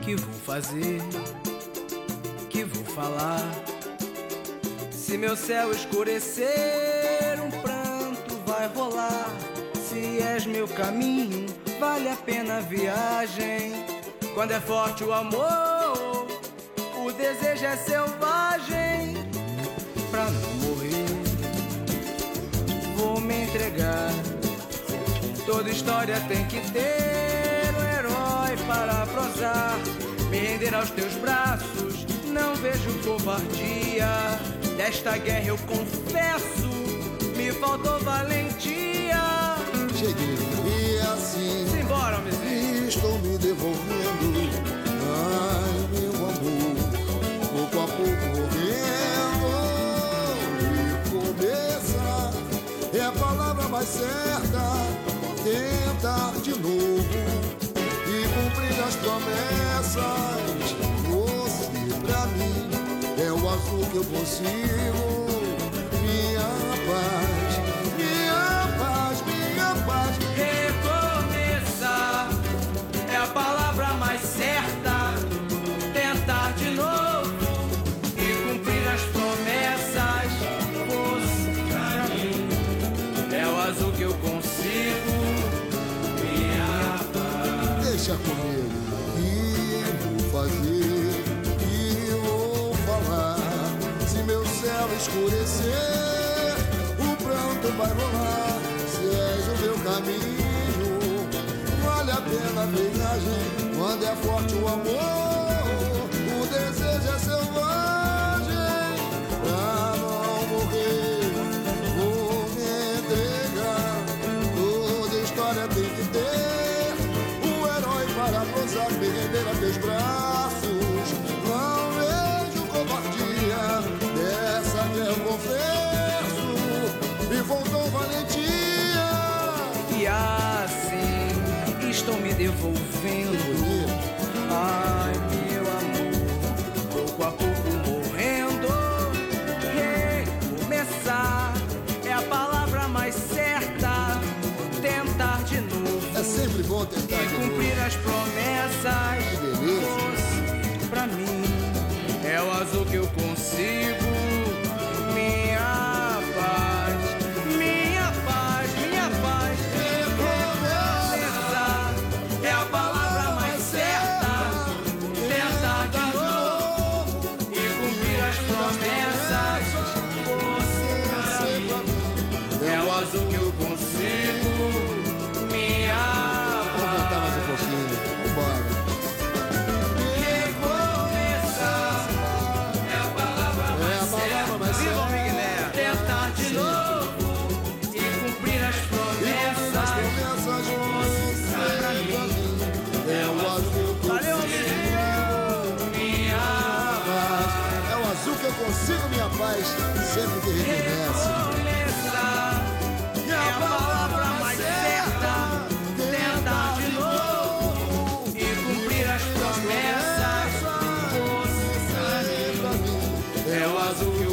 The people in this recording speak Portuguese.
que vou fazer, que vou falar? Se meu céu escurecer, um pranto vai rolar. Se és meu caminho, vale a pena a viagem. Quando é forte o amor, o desejo é selvagem. Pra não morrer, vou me entregar. Toda história tem que ter um herói para prosar. Me render aos teus braços, não vejo covardia. Desta guerra eu confesso, me faltou valentia. Cheguei e assim, simbora, homenzinho, estou me devolvendo. Ai, meu amor, pouco a pouco morrendo. E começar é a palavra mais certa. Tentar de novo e cumprir as promessas. Você pra mim é o azul que eu consigo. Minha paz, minha paz, minha paz. Recomeçar é a palavra mais certa. Tentar de novo e cumprir as promessas. Você pra mim é o azul que eu consigo. Minha paz. Deixa comigo, que vou fazer, que vou falar. Se meu céu escurecer, o pranto vai rolar. Se és o meu caminho, vale a pena a viagem. Quando é forte o amor, o desejo é selvagem. Pra não morrer, vou me entregar. Toda história tem que ter um herói para prosar. Me render a teus braços, não vejo covardia. Dessa guerra eu confesso, me faltou valentia. E assim estou me devolvendo. Ai, meu amor, pouco a pouco morrendo. Recomeçar é a palavra mais certa. Tentar de novo É sempre bom tentar e de cumprir novo. as promessas. Que beleza. Você, pra mim, é o azul que eu consigo. Minha paz, minha paz, minha paz. Recomeçar é a palavra mais certa. Tentar de novo e cumprir as promessas. Você, pra mim, é o azul que eu consigo. Minha Vamos cantar mais um pouquinho. Vambora. recomeçar é a palavra mais certa. Viva o Miguel! Tentar de novo e cumprir as promessas. Você pra mim é o azul que eu Valeu, consigo. minha Paz. É o azul que eu consigo, minha paz. Sempre que recomeça. recomeçar é a palavra mais certa. Tentar de novo e cumprir as promessas. Você pra mim é o azul que